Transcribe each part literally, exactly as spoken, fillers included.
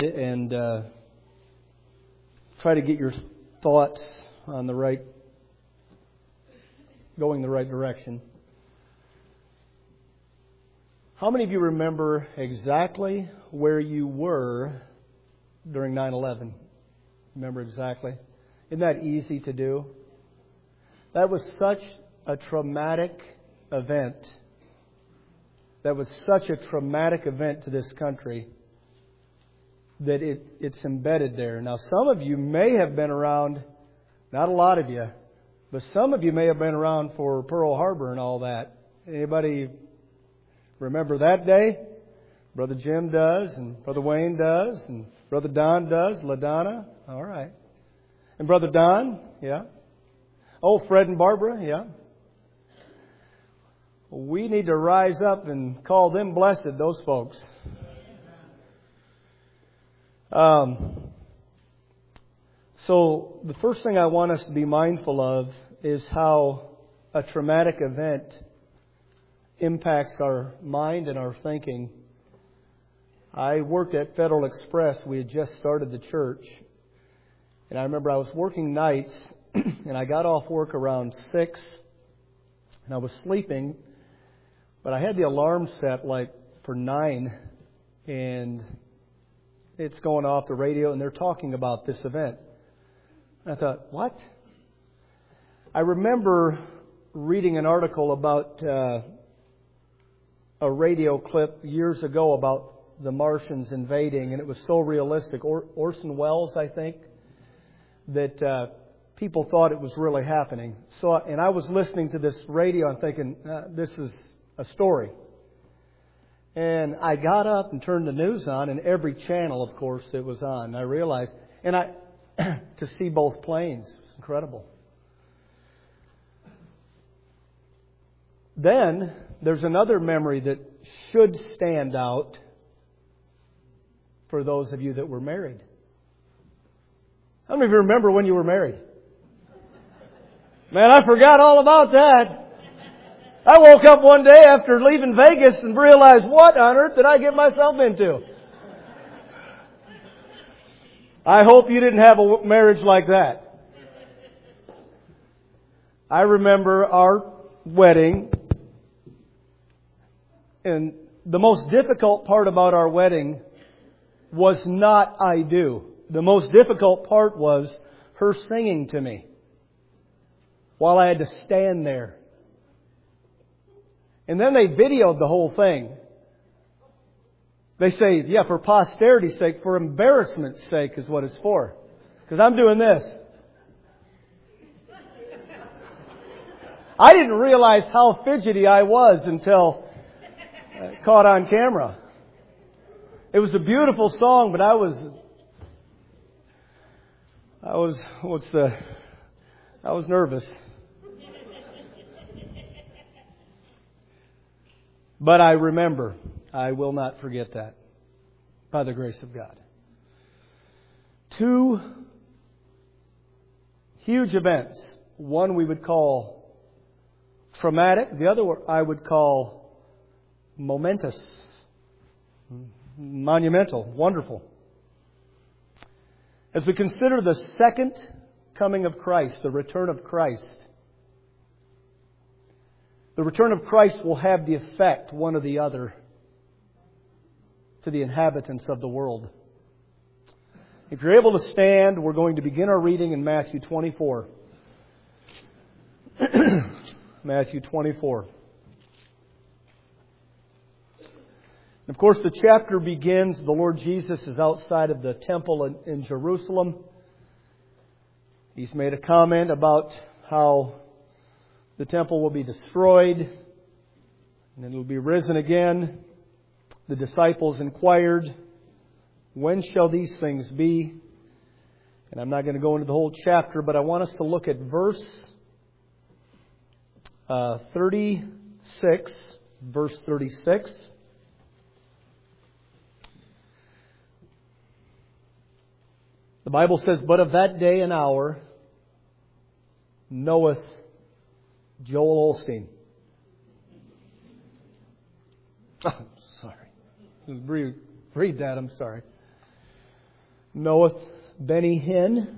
and uh, try to get your thoughts on the right, going the right direction. How many of you remember exactly where you were during nine eleven? Remember exactly? Isn't that easy to do? That was such a traumatic event. That was such a traumatic event to this country that it, it's embedded there. Now, some of you may have been around, not a lot of you, but some of you may have been around for Pearl Harbor and all that. Anybody remember that day? Brother Jim does, and Brother Wayne does, and Brother Don does, LaDonna. All right. And Brother Don, yeah. Oh, Fred and Barbara, yeah. We need to rise up and call them blessed, those folks. Um, so the first thing I want us to be mindful of is how a traumatic event impacts our mind and our thinking. I worked at Federal Express. We had just started the church. And I remember I was working nights, and I got off work around six, and I was sleeping, but I had the alarm set like for nine, and it's going off the radio, and they're talking about this event. And I thought, what? I remember reading an article about uh, a radio clip years ago about the Martians invading, and it was so realistic. Or- Orson Welles, I think, that uh, people thought it was really happening. So, and I was listening to this radio and thinking, uh, this is a story. And I got up and turned the news on, and every channel, of course, it was on. And I realized, and I to see both planes, it was incredible. Then there's another memory that should stand out for those of you that were married. How many of you remember when you were married? Man, I forgot all about that. I woke up one day after leaving Vegas and realized, what on earth did I get myself into? I hope you didn't have a marriage like that. I remember our wedding, and the most difficult part about our wedding was not I do. The most difficult part was her singing to me while I had to stand there. And then they videoed the whole thing. They say, yeah, for posterity's sake, for embarrassment's sake is what it's for. Because I'm doing this. I didn't realize how fidgety I was until uh, caught on camera. It was a beautiful song, but I was, I was, what's the, I was nervous. But I remember, I will not forget that, by the grace of God. Two huge events. One we would call traumatic. The other I would call momentous, monumental, wonderful. As we consider the second coming of Christ, the return of Christ, the return of Christ will have the effect, one or the other, to the inhabitants of the world. If you're able to stand, we're going to begin our reading in Matthew twenty-four. Matthew twenty-four. Of course, the chapter begins, the Lord Jesus is outside of the temple in, in Jerusalem. He's made a comment about how the temple will be destroyed, and then it will be risen again. The disciples inquired, when shall these things be? And I'm not going to go into the whole chapter, but I want us to look at verse uh, thirty-six, verse thirty-six. The Bible says, but of that day and hour knoweth Joel Osteen. Oh, sorry. Read, read that, I'm sorry. Knoweth Benny Hinn?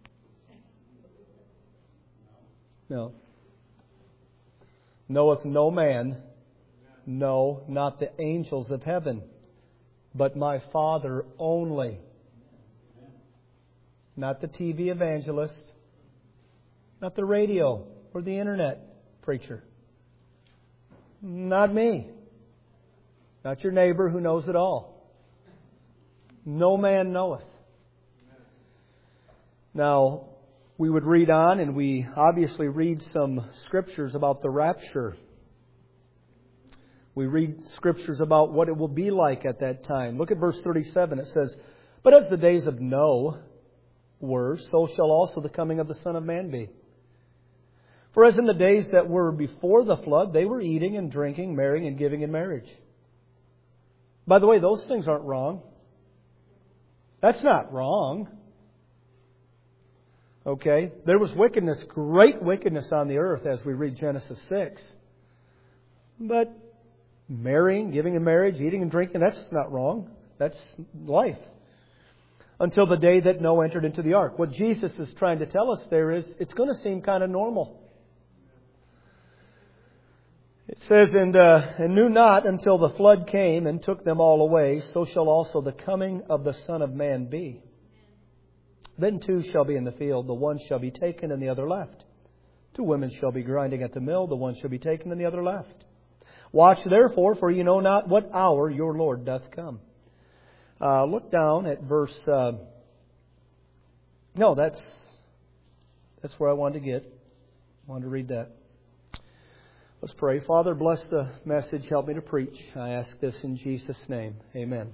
No. Knoweth no man? No, not the angels of heaven, but my Father only. Not the T V evangelist, not the radio or the internet preacher. Not me. Not your neighbor who knows it all. No man knoweth. Now, we would read on, and we obviously read some scriptures about the rapture. We read scriptures about what it will be like at that time. Look at verse thirty-seven. It says, "But as the days of Noah were, so shall also the coming of the Son of Man be. For as in the days that were before the flood, they were eating and drinking, marrying and giving in marriage." By the way, those things aren't wrong. That's not wrong. Okay? There was wickedness, great wickedness on the earth as we read Genesis six. But marrying, giving in marriage, eating and drinking, that's not wrong. That's life. Until the day that Noah entered into the ark. What Jesus is trying to tell us there is it's going to seem kind of normal. It says, and, uh, and knew not until the flood came and took them all away, so shall also the coming of the Son of Man be. Then two shall be in the field, the one shall be taken and the other left. Two women shall be grinding at the mill, the one shall be taken and the other left. Watch therefore, for you know not what hour your Lord doth come. Uh, look down at verse... Uh, no, that's that's where I wanted to get. I wanted to read that. Let's pray. Father, bless the message. Help me to preach. I ask this in Jesus' name. Amen.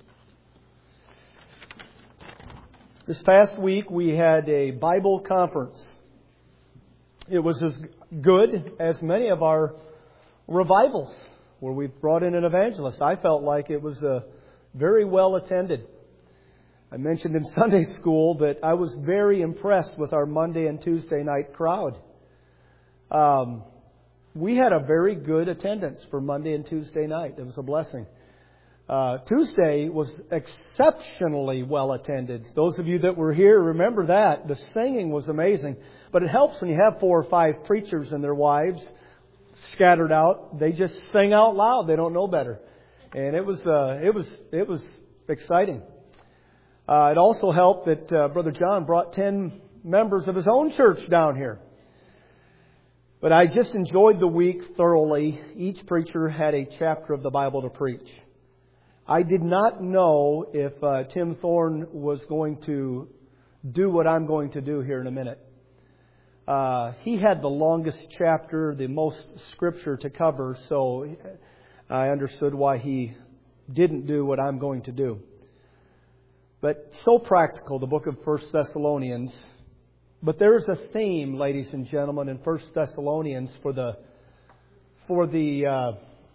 This past week we had a Bible conference. It was as good as many of our revivals where we brought in an evangelist. I felt like it was a very well attended. I mentioned in Sunday school that I was very impressed with our Monday and Tuesday night crowd. Um, we had a very good attendance for Monday and Tuesday night. It was a blessing. Uh, Tuesday was exceptionally well attended. Those of you that were here remember that. The singing was amazing. But it helps when you have four or five preachers and their wives scattered out. They just sing out loud. They don't know better. And it was uh, it was it was exciting. Uh, it also helped that uh, Brother John brought ten members of his own church down here. But I just enjoyed the week thoroughly. Each preacher had a chapter of the Bible to preach. I did not know if uh, Tim Thorne was going to do what I'm going to do here in a minute. Uh, he had the longest chapter, the most scripture to cover, so I understood why he didn't do what I'm going to do. But so practical, the book of First Thessalonians. But there is a theme, ladies and gentlemen, in First Thessalonians for the for the uh,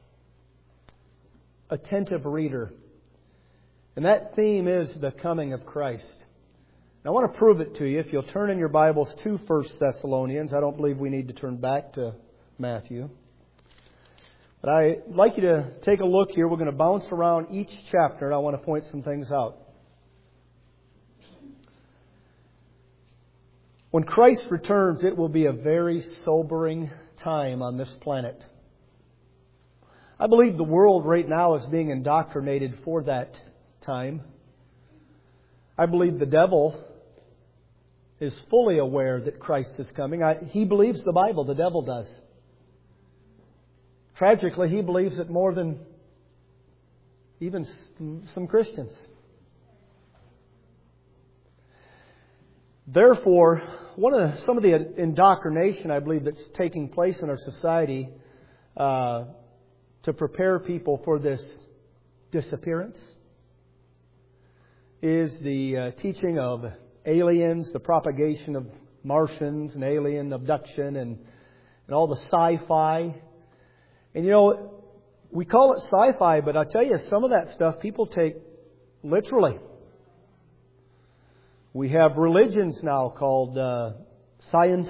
attentive reader. And that theme is the coming of Christ. And I want to prove it to you. If you'll turn in your Bibles to First Thessalonians. I don't believe we need to turn back to Matthew. But I'd like you to take a look here. We're going to bounce around each chapter, and I want to point some things out. When Christ returns, it will be a very sobering time on this planet. I believe the world right now is being indoctrinated for that time. I believe the devil is fully aware that Christ is coming. I, he believes the Bible, the devil does. Tragically, he believes it more than even some Christians. Therefore, one of the, some of the indoctrination I believe that's taking place in our society uh, to prepare people for this disappearance is the uh, teaching of aliens, the propagation of Martians and alien abduction and, and all the sci-fi. And you know, we call it sci-fi, but I tell you, some of that stuff people take literally. We have religions now called uh,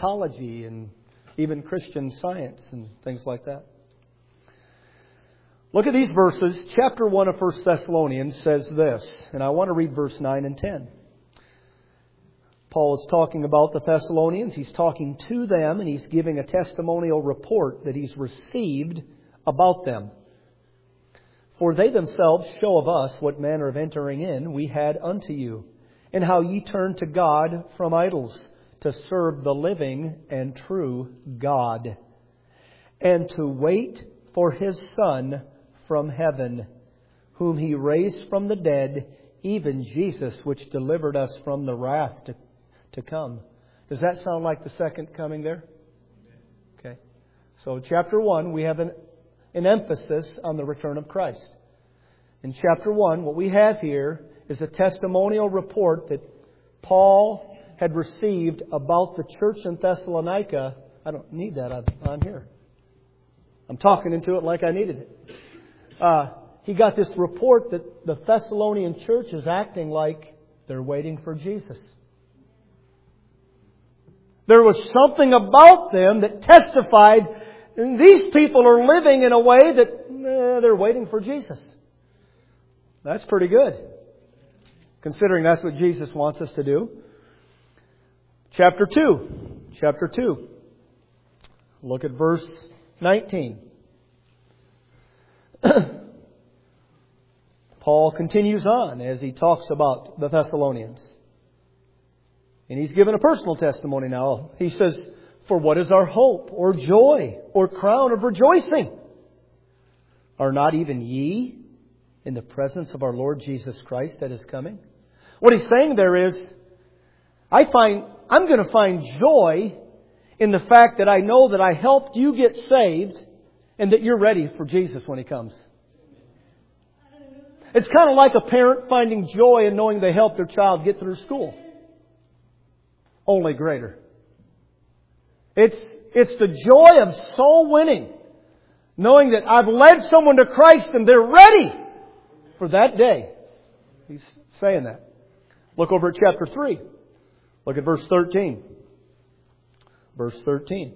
Scientology and even Christian Science and things like that. Look at these verses. Chapter one of First Thessalonians says this, and I want to read verse nine and ten. Paul is talking about the Thessalonians. He's talking to them, and he's giving a testimonial report that he's received about them. For they themselves show of us what manner of entering in we had unto you, and how ye turned to God from idols, to serve the living and true God, and to wait for His Son from heaven, whom He raised from the dead, even Jesus, which delivered us from the wrath to to come. Does that sound like the second coming there? Okay. So chapter one, we have an, an emphasis on the return of Christ. In chapter one, what we have here is a testimonial report that Paul had received about the church in Thessalonica. I don't need that on, on here. I'm talking into it like I needed it. Uh, he got this report that the Thessalonian church is acting like they're waiting for Jesus. There was something about them that testified these people are living in a way that eh, they're waiting for Jesus. That's pretty good, considering that's what Jesus wants us to do. Chapter two. Chapter two. Look at verse nineteen. Paul continues on as he talks about the Thessalonians. And he's given a personal testimony now. He says, for what is our hope or joy or crown of rejoicing? Are not even ye in the presence of our Lord Jesus Christ that is coming? What he's saying there is, I find, I'm going to find joy in the fact that I know that I helped you get saved and that you're ready for Jesus when He comes. It's kind of like a parent finding joy in knowing they helped their child get through school. Only greater. It's, it's the joy of soul winning. Knowing that I've led someone to Christ and they're ready for that day. He's saying that. Look over at chapter three. Look at verse thirteen. Verse thirteen.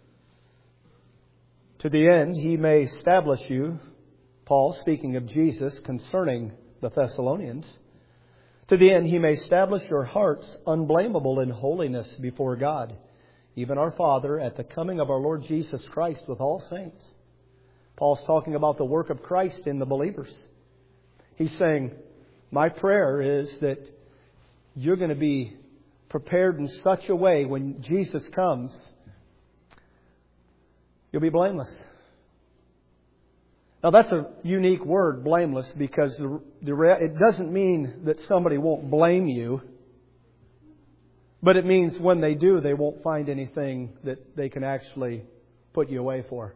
To the end He may establish you, Paul speaking of Jesus concerning the Thessalonians, to the end He may establish your hearts unblameable in holiness before God, even our Father, at the coming of our Lord Jesus Christ with all saints. Paul's talking about the work of Christ in the believers. He's saying, my prayer is that you're going to be prepared in such a way when Jesus comes, you'll be blameless. Now that's a unique word, blameless, because the, the, it doesn't mean that somebody won't blame you. But it means when they do, they won't find anything that they can actually put you away for.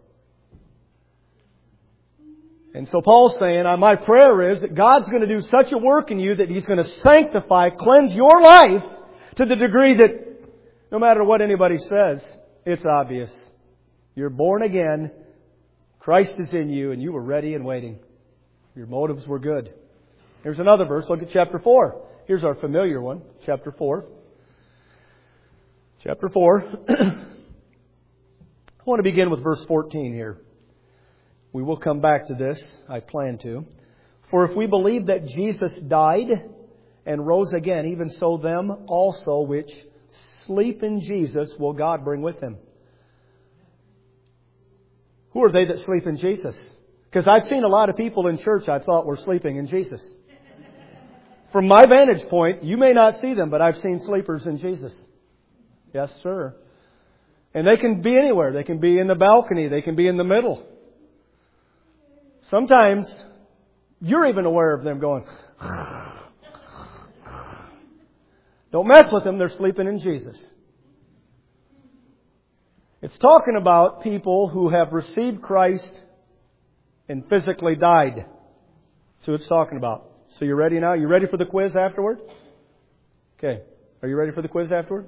And so Paul's saying, my prayer is that God's going to do such a work in you that He's going to sanctify, cleanse your life to the degree that no matter what anybody says, it's obvious. You're born again. Christ is in you and you were ready and waiting. Your motives were good. Here's another verse. Look at chapter four. Here's our familiar one. Chapter four. Chapter four. I want to begin with verse fourteen here. We will come back to this. I plan to. For if we believe that Jesus died and rose again, even so them also which sleep in Jesus will God bring with Him. Who are they that sleep in Jesus? Because I've seen a lot of people in church I thought were sleeping in Jesus. From my vantage point, you may not see them, but I've seen sleepers in Jesus. Yes, sir. And they can be anywhere. They can be in the balcony. They can be in the middle. Sometimes you're even aware of them going, don't mess with them. They're sleeping in Jesus. It's talking about people who have received Christ and physically died. That's what it's talking about. So you ready now? You ready for the quiz afterward? Okay. Are you ready for the quiz afterward?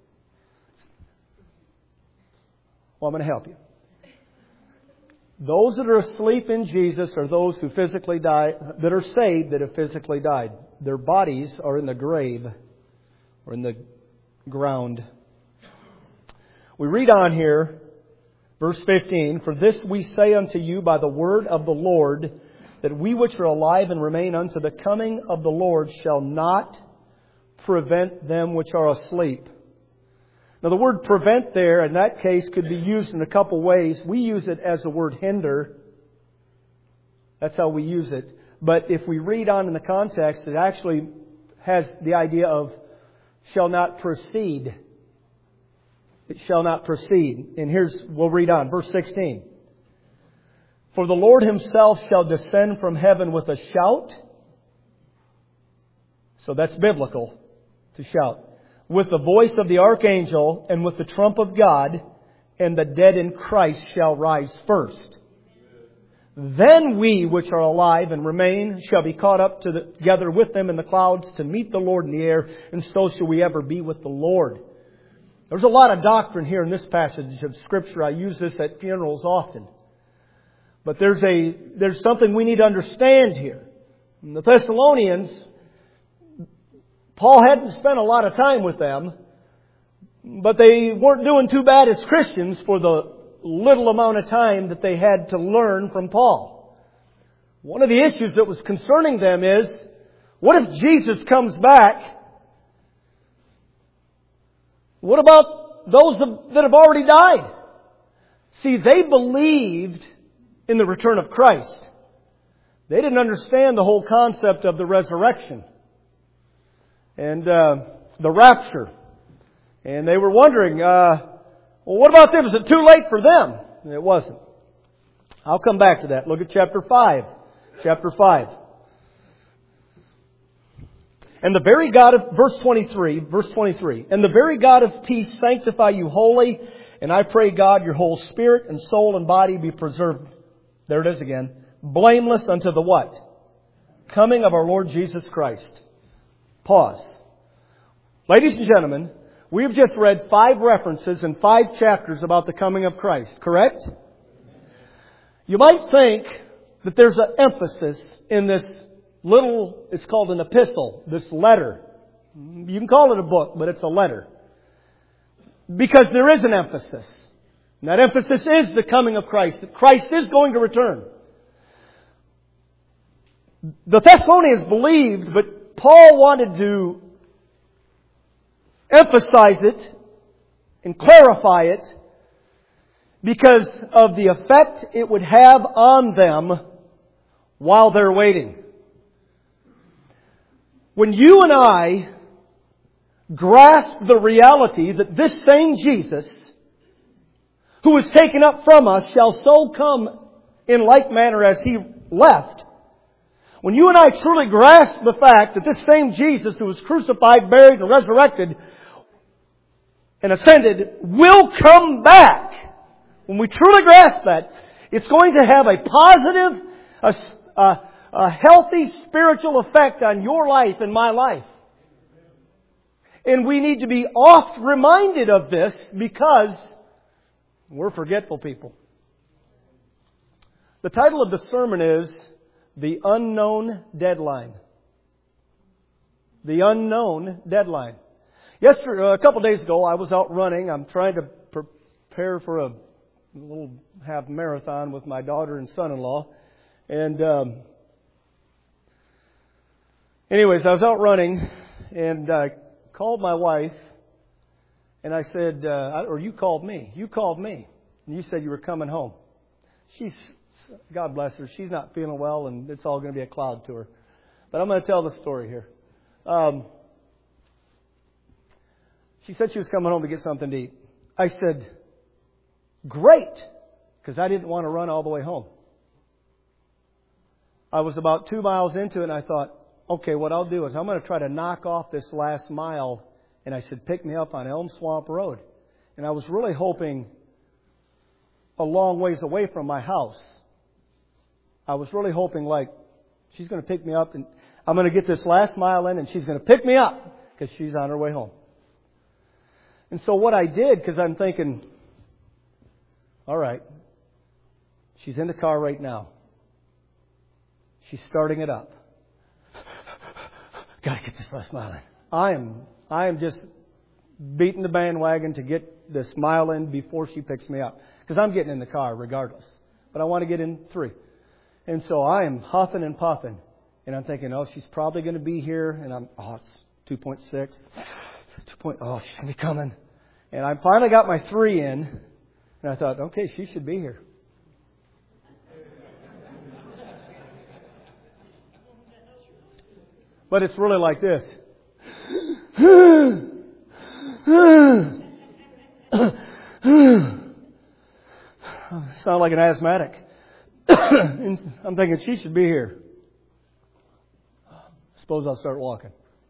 Well, I'm going to help you. Those that are asleep in Jesus are those who physically die, that are saved, that have physically died. Their bodies are in the grave or in the ground. We read on here, Verse fifteen, For this we say unto you by the word of the Lord, that we which are alive and remain unto the coming of the Lord shall not prevent them which are asleep. Now the word prevent there, in that case, could be used in a couple ways. We use it as the word hinder. That's how we use it. But if we read on in the context, it actually has the idea of shall not proceed. It shall not proceed. And here's, we'll read on, verse sixteen. For the Lord Himself shall descend from heaven with a shout. So that's biblical, to shout. With the voice of the archangel and with the trump of God, and the dead in Christ shall rise first. Then we which are alive and remain shall be caught up to the, together with them in the clouds to meet the Lord in the air, and so shall we ever be with the Lord. There's a lot of doctrine here in this passage of Scripture. I use this at funerals often. But there's a there's something we need to understand here. In the Thessalonians, Paul hadn't spent a lot of time with them, but they weren't doing too bad as Christians for the little amount of time that they had to learn from Paul. One of the issues that was concerning them is, what if Jesus comes back? What about those that have already died? See, they believed in the return of Christ. They didn't understand the whole concept of the resurrection and uh, the rapture. And they were wondering, uh, well, what about them? Is it too late for them? It wasn't. I'll come back to that. Look at chapter five. Chapter five. And the very God of, verse twenty-three, verse twenty-three, and the very God of peace sanctify you wholly, and I pray God your whole spirit and soul and body be preserved. There it is again. Blameless unto the what? Coming of our Lord Jesus Christ. Pause. Ladies and gentlemen, we have just read five references in five chapters about the coming of Christ, correct? You might think that there's an emphasis in this little, it's called an epistle, this letter. You can call it a book, but it's a letter. Because there is an emphasis. And that emphasis is the coming of Christ. That Christ is going to return. The Thessalonians believed, but Paul wanted to emphasize it and clarify it because of the effect it would have on them while they're waiting. When you and I grasp the reality that this same Jesus, who was taken up from us, shall so come in like manner as He left. When you and I truly grasp the fact that this same Jesus who was crucified, buried, and resurrected and ascended will come back. When we truly grasp that, it's going to have a positive, a, a, a healthy spiritual effect on your life and my life. And we need to be oft reminded of this because we're forgetful people. The title of the sermon is The Unknown Deadline. The Unknown Deadline. Yesterday, a couple days ago, I was out running. I'm trying to prepare for a little half marathon with my daughter and son-in-law. And um, anyways, I was out running and I called my wife and I said, uh, or you called me. You called me. And you said you were coming home. She's, God bless her, she's not feeling well and it's all going to be a cloud to her. But I'm going to tell the story here. Um, she said she was coming home to get something to eat. I said, great, because I didn't want to run all the way home. I was about two miles into it and I thought, okay, what I'll do is I'm going to try to knock off this last mile. And I said, pick me up on Elm Swamp Road. And I was really hoping a long ways away from my house. I was really hoping like she's going to pick me up and I'm going to get this last mile in and she's going to pick me up because she's on her way home. And so what I did, because I'm thinking, all right, she's in the car right now. She's starting it up. Got to get this last mile in. I am, I am just beating the bandwagon to get this mile in before she picks me up. Because I'm getting in the car regardless. But I want to get in three. And so I am huffing and puffing. And I'm thinking, oh, she's probably going to be here. And I'm, oh, it's two point six. two point, oh, she's going to be coming. And I finally got my three in. And I thought, okay, she should be here. But it's really like this. Sound like an asthmatic. I'm thinking she should be here. Suppose I'll start walking.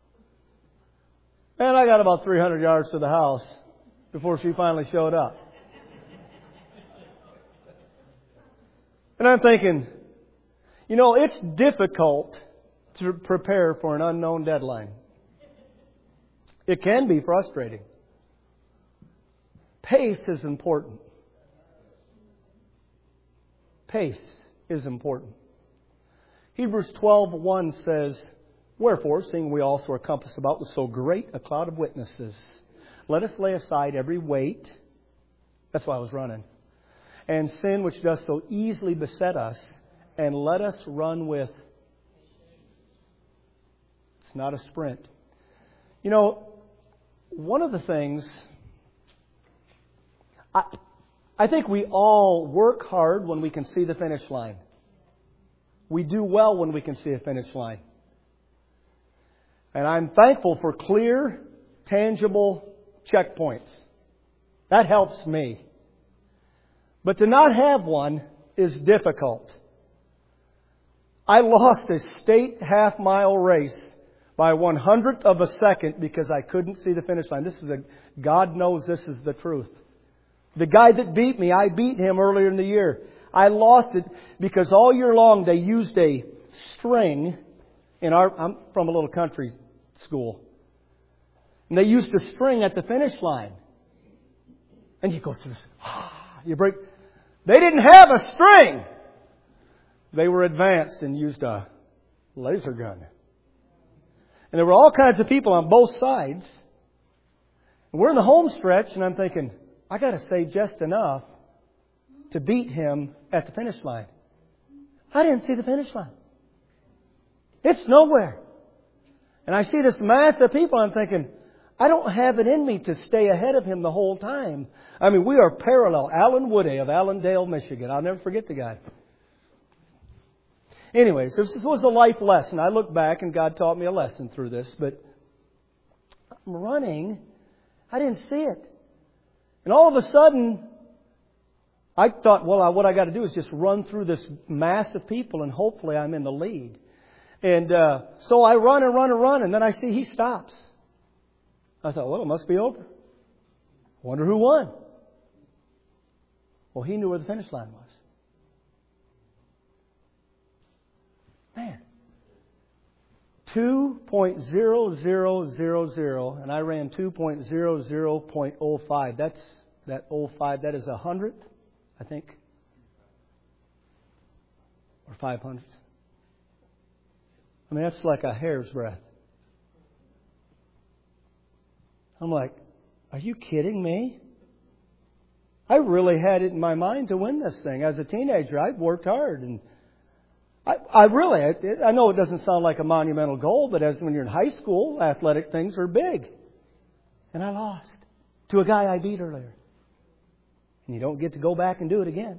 And I got about three hundred yards to the house before she finally showed up. And I'm thinking, you know, it's difficult to prepare for an unknown deadline. It can be frustrating. Pace is important. Pace is important. Hebrews twelve one says, wherefore, seeing we also are compassed about with so great a cloud of witnesses, let us lay aside every weight. That's why I was running. And sin which does so easily beset us, and let us run with. It's not a sprint. You know, one of the things, I, I think we all work hard when we can see the finish line. We do well when we can see a finish line. And I'm thankful for clear, tangible checkpoints. That helps me. But to not have one is difficult. I lost a state half-mile race by one hundredth of a second because I couldn't see the finish line. This is a, God knows this is the truth. The guy that beat me, I beat him earlier in the year. I lost it because all year long they used a string in our, I'm from a little country school. And they used a string at the finish line. And you go through this, you break. They didn't have a string. They were advanced and used a laser gun. And there were all kinds of people on both sides. And we're in the home stretch, and I'm thinking, I got to say just enough to beat him at the finish line. I didn't see the finish line. It's nowhere. And I see this mass of people, I'm thinking, I don't have it in me to stay ahead of him the whole time. I mean, we are parallel. Alan Woody of Allendale, Michigan. I'll never forget the guy. Anyways, this was a life lesson. I look back and God taught me a lesson through this. But I'm running. I didn't see it. And all of a sudden, I thought, well, what I got to do is just run through this mass of people and hopefully I'm in the lead. And uh, so I run and run and run, and then I see he stops. I thought, well, it must be over. Wonder who won. Well, he knew where the finish line was. Man. two point zero zero zero zero, and I ran two point zero zero point zero five. That's that oh five. That is a hundredth, I think, or five hundredths. I mean, that's like a hair's breadth. I'm like, are you kidding me? I really had it in my mind to win this thing. As a teenager, I'd worked hard. And I, I really, I, I know it doesn't sound like a monumental goal, but as when you're in high school, athletic things are big. And I lost to a guy I beat earlier. And you don't get to go back and do it again.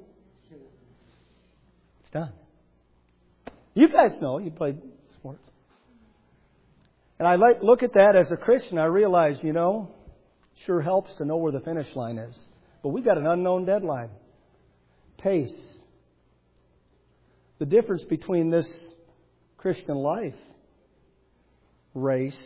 It's done. You guys know, you played sports. And I like, look at that as a Christian, I realize, you know, sure helps to know where the finish line is. But we've got an unknown deadline. Pace. The difference between this Christian life race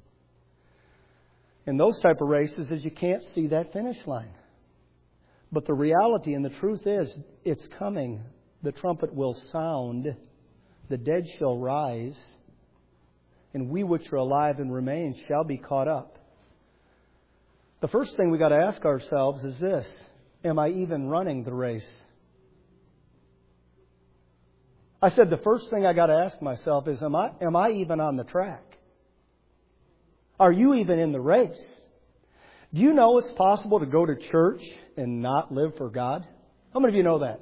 and those type of races is you can't see that finish line. But the reality and the truth is, it's coming. The trumpet will sound. The dead shall rise. And we which are alive and remain shall be caught up. The first thing we got to ask ourselves is this: am I even running the race? I said the first thing I got to ask myself is, am I am I even on the track? Are you even in the race? Do you know it's possible to go to church and not live for God? How many of you know that?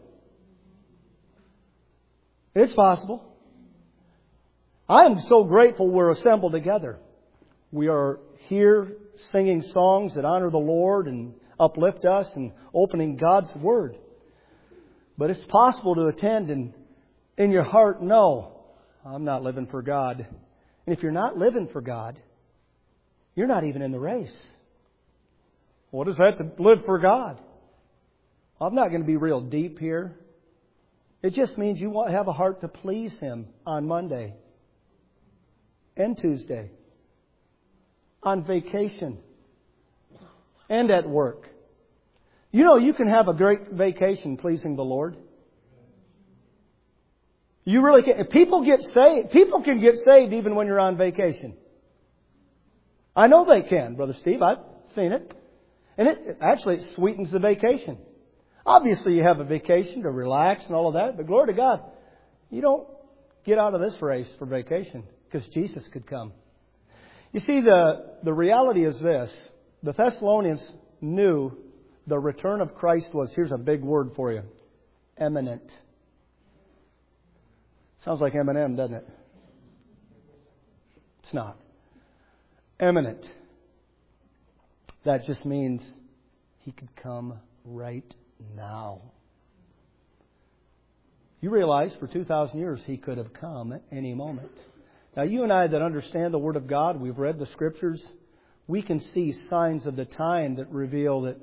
It's possible. I am so grateful we're assembled together. We are here singing songs that honor the Lord and uplift us and opening God's Word. But it's possible to attend and in your heart, no, I'm not living for God. And if you're not living for God, you're not even in the race. What is that to live for God? I'm not going to be real deep here. It just means you want to have a heart to please Him on Monday and Tuesday, on vacation, and at work. You know, you can have a great vacation pleasing the Lord. You really can. If people get saved, people can get saved even when you're on vacation. I know they can, Brother Steve. I've seen it. And it actually it sweetens the vacation. Obviously, you have a vacation to relax and all of that, but glory to God, you don't get out of this race for vacation because Jesus could come. You see, the, the reality is this. The Thessalonians knew the return of Christ was, here's a big word for you, imminent. Sounds like M and M, doesn't it? It's not. Imminent. That just means He could come right now. You realize for two thousand years He could have come at any moment. Now you and I that understand the Word of God, we've read the Scriptures, we can see signs of the time that reveal that,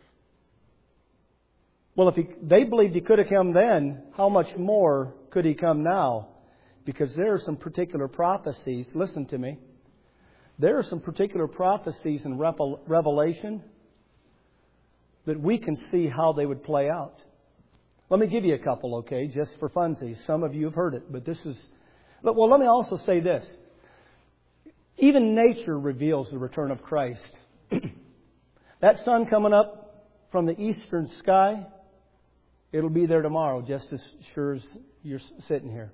well, if he, they believed He could have come then, how much more could He come now? Because there are some particular prophecies, listen to me, there are some particular prophecies in Revelation that we can see how they would play out. Let me give you a couple, okay, just for funsies. Some of you have heard it, but this is... Well, let me also say this. Even nature reveals the return of Christ. That sun coming up from the eastern sky, it'll be there tomorrow, just as sure as you're sitting here.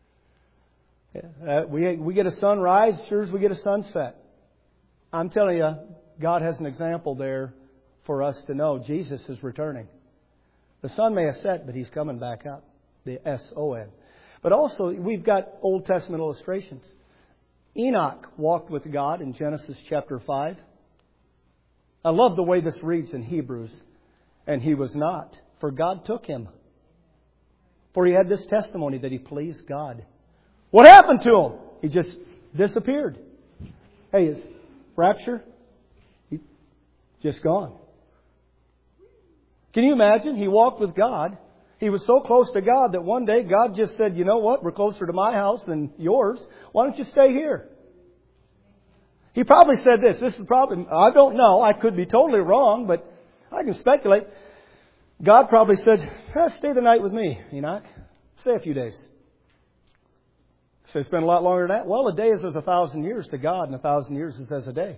Uh, we, we get a sunrise, sure as we get a sunset. I'm telling you, God has an example there for us to know Jesus is returning. The sun may have set, but He's coming back up. The S O N. But also, we've got Old Testament illustrations. Enoch walked with God in Genesis chapter five. I love the way this reads in Hebrews. And he was not, for God took him. For he had this testimony that he pleased God. What happened to him? He just disappeared. Hey, is rapture? He just gone. Can you imagine? He walked with God. He was so close to God that one day God just said, you know what? We're closer to my house than yours. Why don't you stay here? He probably said this. This is probably, I don't know. I could be totally wrong, but I can speculate. God probably said, eh, stay the night with me, Enoch. Stay a few days. So spend a lot longer than that. Well, a day is as a thousand years to God, and a thousand years is as a day.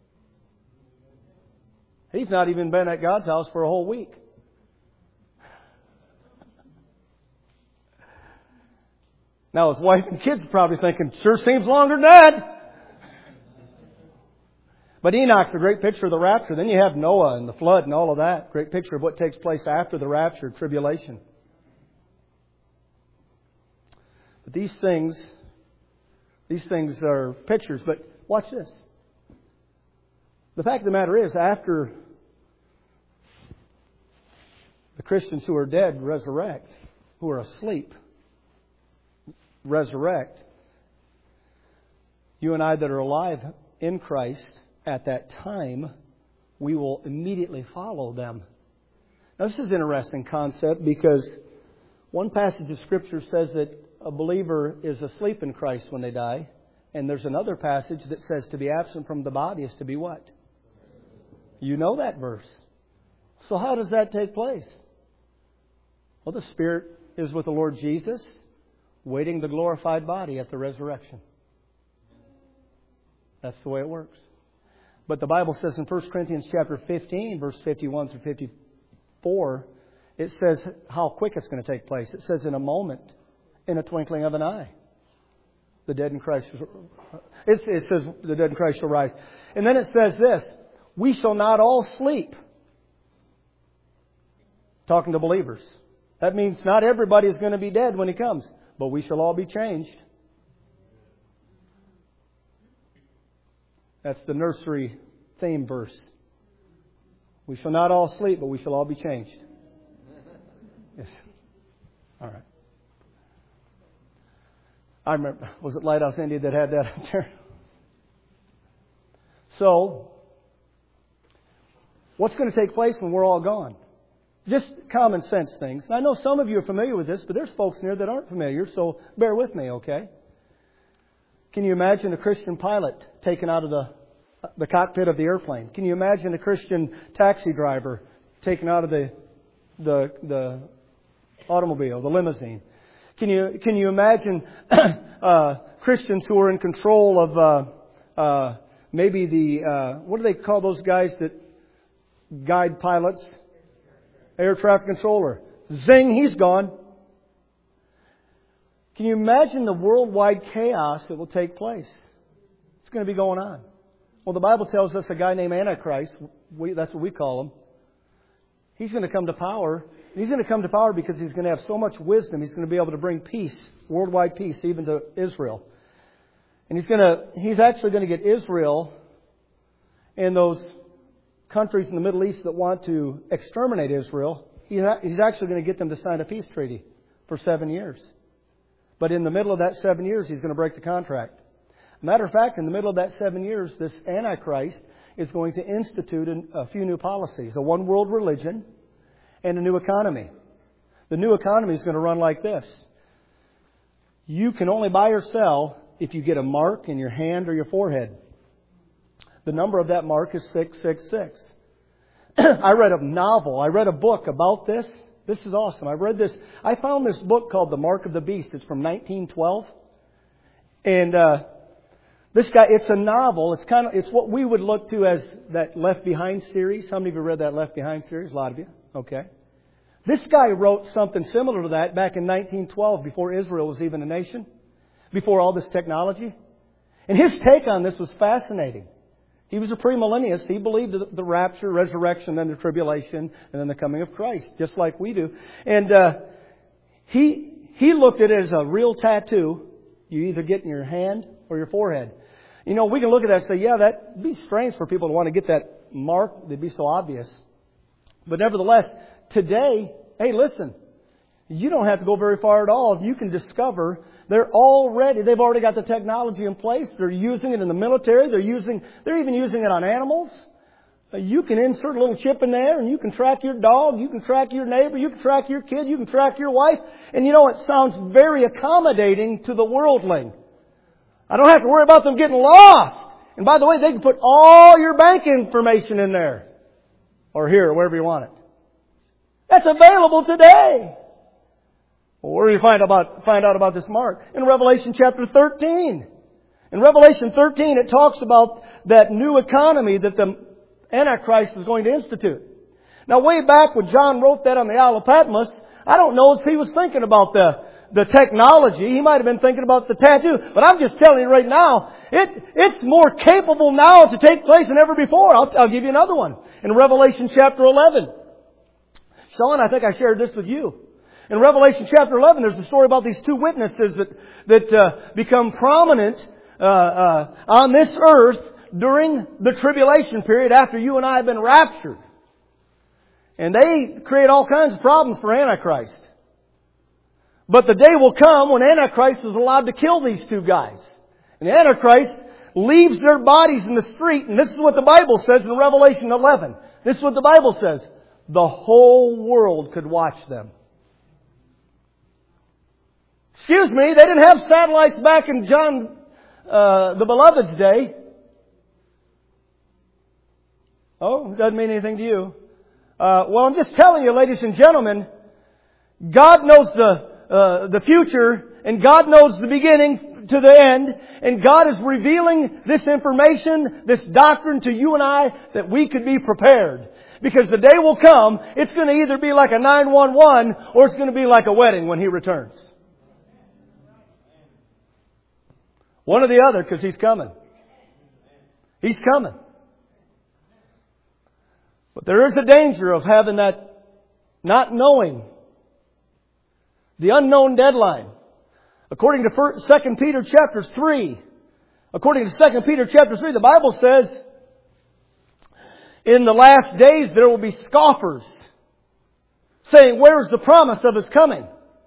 He's not even been at God's house for a whole week. Now his wife and kids are probably thinking, sure seems longer than that. But Enoch's a great picture of the rapture. Then you have Noah and the flood and all of that. Great picture of what takes place after the rapture, tribulation. But these things, these things are pictures. But watch this. The fact of the matter is, after the Christians who are dead resurrect, who are asleep, resurrect, you and I that are alive in Christ at that time, we will immediately follow them. Now, this is an interesting concept because one passage of Scripture says that a believer is asleep in Christ when they die, and there's another passage that says to be absent from the body is to be what? You know that verse. So how does that take place? Well, the Spirit is with the Lord Jesus, waiting the glorified body at the resurrection. That's the way it works. But the Bible says in First Corinthians chapter fifteen, verse fifty-one through fifty-four, it says how quick it's going to take place. It says in a moment, in a twinkling of an eye, the dead in Christ. It, it says the dead in Christ shall rise. And then it says this, we shall not all sleep. Talking to believers. That means not everybody is going to be dead when He comes, but we shall all be changed. That's the nursery theme verse. We shall not all sleep, but we shall all be changed. Yes. All right. I remember, was it Lighthouse India that had that up there? So, what's going to take place when we're all gone? Just common sense things. I know some of you are familiar with this, but there's folks in here that aren't familiar, so bear with me, okay? Can you imagine a Christian pilot taken out of the, the cockpit of the airplane? Can you imagine a Christian taxi driver taken out of the, the, the automobile, the limousine? Can you, can you imagine uh, Christians who are in control of uh, uh, maybe the, uh, what do they call those guys that guide pilots? Air traffic controller. Zing, he's gone. Can you imagine the worldwide chaos that will take place? It's going to be going on. Well, the Bible tells us a guy named Antichrist, we, that's what we call him, he's going to come to power. He's going to come to power because he's going to have so much wisdom. He's going to be able to bring peace, worldwide peace, even to Israel. And he's going to, he's actually going to get Israel and those countries in the Middle East that want to exterminate Israel. He's actually going to get them to sign a peace treaty for seven years. But in the middle of that seven years, he's going to break the contract. Matter of fact, in the middle of that seven years, this Antichrist is going to institute a few new policies, a one world religion, and a new economy. The new economy is going to run like this. You can only buy or sell if you get a mark in your hand or your forehead. The number of that mark is six six six. I read a novel. I read a book about this. This is awesome. I read this. I found this book called The Mark of the Beast. It's from nineteen twelve. And uh, this guy, it's a novel. It's kind of, it's what we would look to as that Left Behind series. How many of you read that Left Behind series? A lot of you. Okay. This guy wrote something similar to that back in nineteen twelve, before Israel was even a nation, before all this technology. And his take on this was fascinating. He was a premillennialist. He believed the, the rapture, resurrection, then the tribulation, and then the coming of Christ, just like we do. And uh, he he looked at it as a real tattoo. You either get in your hand or your forehead. You know, we can look at that and say, yeah, that'd be strange for people to want to get that mark. It'd be so obvious. But nevertheless, today, hey, listen, you don't have to go very far at all. You can discover they're already, they've already got the technology in place. They're using it in the military. They're using, they're even using it on animals. You can insert a little chip in there and you can track your dog. You can track your neighbor. You can track your kid. You can track your wife. And you know, it sounds very accommodating to the worldling. I don't have to worry about them getting lost. And by the way, they can put all your bank information in there. Or here, or wherever you want it. That's available today. Well, where do you find about find out about this mark? In Revelation chapter thirteen. In Revelation thirteen, it talks about that new economy that the Antichrist is going to institute. Now, way back when John wrote that on the Isle of Patmos, I don't know if he was thinking about the, the technology. He might have been thinking about the tattoo. But I'm just telling you right now, it, it's more capable now to take place than ever before. I'll, I'll give you another one. In Revelation chapter eleven. Sean, I think I shared this with you. In Revelation chapter eleven, there's a story about these two witnesses that that uh, become prominent uh, uh, on this earth during the tribulation period after you and I have been raptured. And they create all kinds of problems for Antichrist. But the day will come when Antichrist is allowed to kill these two guys. And the Antichrist leaves their bodies in the street. And this is what the Bible says in Revelation eleven. This is what the Bible says. The whole world could watch them. Excuse me, they didn't have satellites back in John uh, the Beloved's day. Oh, doesn't mean anything to you. Uh, well, I'm just telling you, ladies and gentlemen, God knows the uh, the future, and God knows the beginning to the end, and God is revealing this information, this doctrine to you and I, that we could be prepared. Because the day will come, it's going to either be like a nine one one, or it's going to be like a wedding when He returns. One or the other, because He's coming. He's coming. But there is a danger of having that not knowing the unknown deadline. According to Second Peter chapter three, according to Second Peter chapter three, the Bible says, in the last days there will be scoffers, saying, where's the promise of His coming?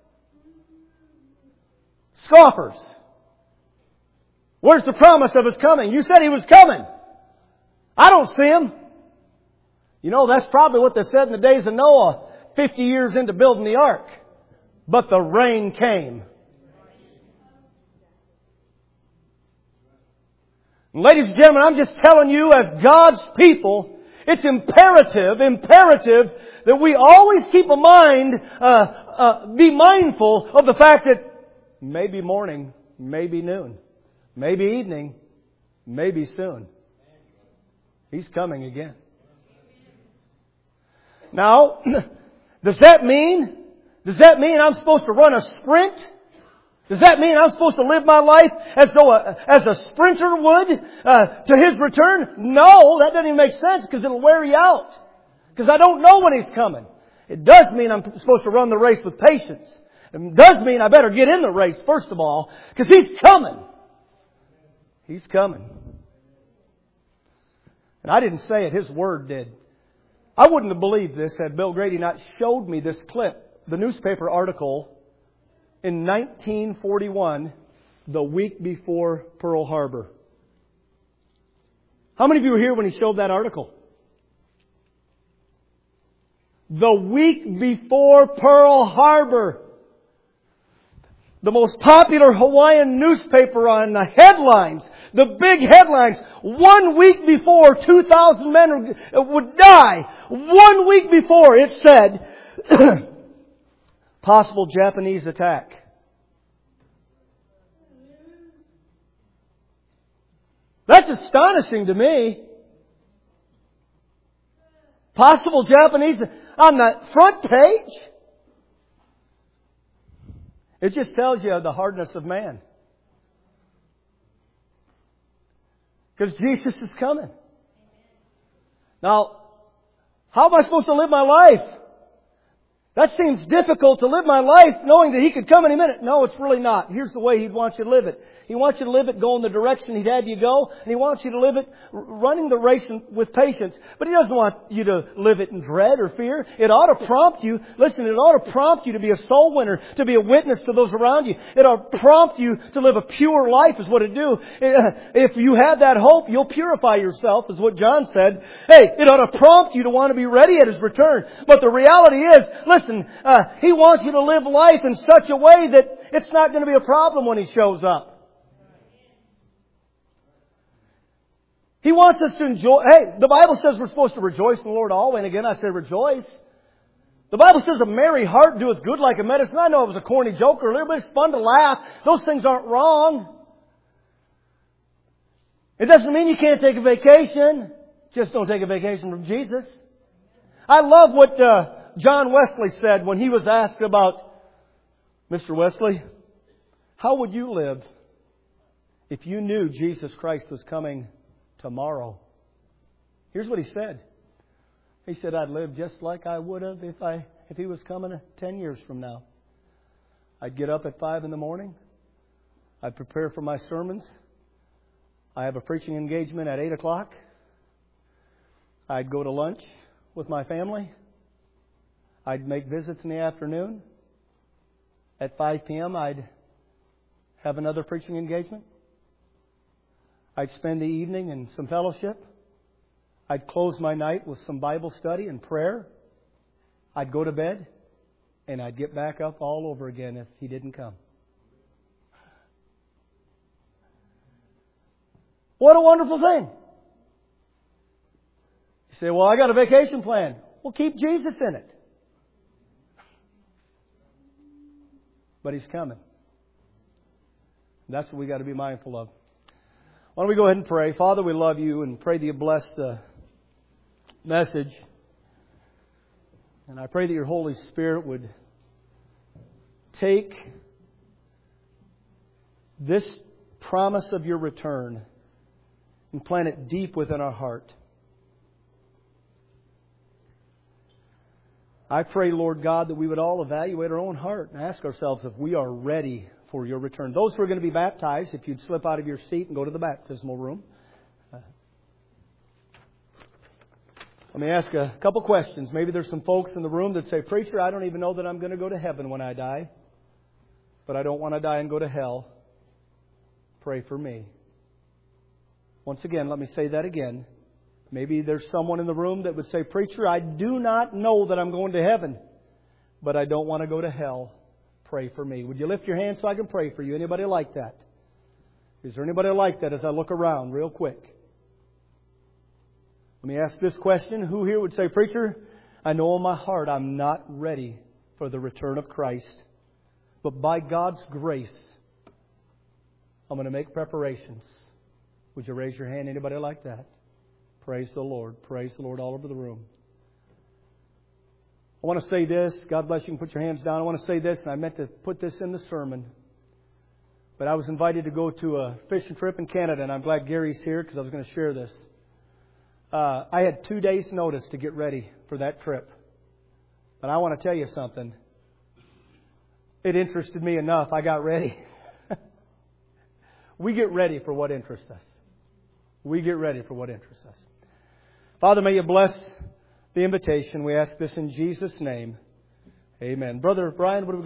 Scoffers. Where's the promise of His coming? You said He was coming. I don't see Him. You know, that's probably what they said in the days of Noah, fifty years into building the ark. But the rain came. Ladies and gentlemen, I'm just telling you, as God's people, it's imperative, imperative that we always keep a mind, uh, uh, be mindful of the fact that maybe morning, maybe noon, maybe evening, maybe soon. He's coming again. Now, does that mean, does that mean I'm supposed to run a sprint? Does that mean I'm supposed to live my life as though a, as a sprinter would uh, to His return? No, that doesn't even make sense because it'll wear you out. Because I don't know when He's coming. It does mean I'm supposed to run the race with patience. It does mean I better get in the race first of all because He's coming. He's coming. And I didn't say it, His Word did. I wouldn't have believed this had Bill Grady not showed me this clip, the newspaper article in nineteen forty-one, the week before Pearl Harbor. How many of you were here when he showed that article? The week before Pearl Harbor. The most popular Hawaiian newspaper on the headlines, the big headlines, one week before two thousand men would die. One week before it said, possible Japanese attack. That's astonishing to me. Possible Japanese on the front page. It just tells you the hardness of man. Because Jesus is coming. Now, how am I supposed to live my life? That seems difficult to live my life knowing that He could come any minute. No, it's really not. Here's the way He'd want you to live it. He wants you to live it going the direction He'd have you go. And He wants you to live it running the race with patience. But He doesn't want you to live it in dread or fear. It ought to prompt you. Listen, it ought to prompt you to be a soul winner, to be a witness to those around you. It ought to prompt you to live a pure life is what it do. If you have that hope, you'll purify yourself is what John said. Hey, it ought to prompt you to want to be ready at His return. But the reality is, listen, uh, He wants you to live life in such a way that it's not going to be a problem when He shows up. He wants us to enjoy. Hey, the Bible says we're supposed to rejoice in the Lord always. And again, I say rejoice. The Bible says a merry heart doeth good like a medicine. I know it was a corny joke earlier, but it's fun to laugh. Those things aren't wrong. It doesn't mean you can't take a vacation. Just don't take a vacation from Jesus. I love what uh, John Wesley said when he was asked about, Mister Wesley, how would you live if you knew Jesus Christ was coming tomorrow? Here's what he said. He said, I'd live just like I would have if I if He was coming ten years from now. I'd get up at five in the morning. I'd prepare for my sermons. I have a preaching engagement at eight o'clock. I'd go to lunch with my family. I'd make visits in the afternoon. At five p.m. I'd have another preaching engagement. I'd spend the evening in some fellowship. I'd close my night with some Bible study and prayer. I'd go to bed, and I'd get back up all over again if He didn't come. What a wonderful thing. You say, well, I got a vacation plan. Well, keep Jesus in it. But He's coming. That's what we got to be mindful of. Why don't we go ahead and pray? Father, we love You and pray that You bless the message. And I pray that Your Holy Spirit would take this promise of Your return and plant it deep within our heart. I pray, Lord God, that we would all evaluate our own heart and ask ourselves if we are ready for Your return. Those who are going to be baptized, if you'd slip out of your seat and go to the baptismal room. Uh, let me ask a couple questions. Maybe there's some folks in the room that say, Preacher, I don't even know that I'm going to go to heaven when I die, but I don't want to die and go to hell. Pray for me. Once again, let me say that again. Maybe there's someone in the room that would say, Preacher, I do not know that I'm going to heaven, but I don't want to go to hell. Pray for me. Would you lift your hand so I can pray for you? Anybody like that? Is there anybody like that as I look around real quick? Let me ask this question. Who here would say, Preacher, I know in my heart I'm not ready for the return of Christ, but by God's grace, I'm going to make preparations. Would you raise your hand? Anybody like that? Praise the Lord. Praise the Lord all over the room. I want to say this. God bless you. You can put your hands down. I want to say this, and I meant to put this in the sermon. But I was invited to go to a fishing trip in Canada, and I'm glad Gary's here because I was going to share this. Uh, I had two days' notice to get ready for that trip. But I want to tell you something. It interested me enough. I got ready. We get ready for what interests us. We get ready for what interests us. Father, may You bless the invitation. We ask this in Jesus' name. Amen. Brother Brian, what do we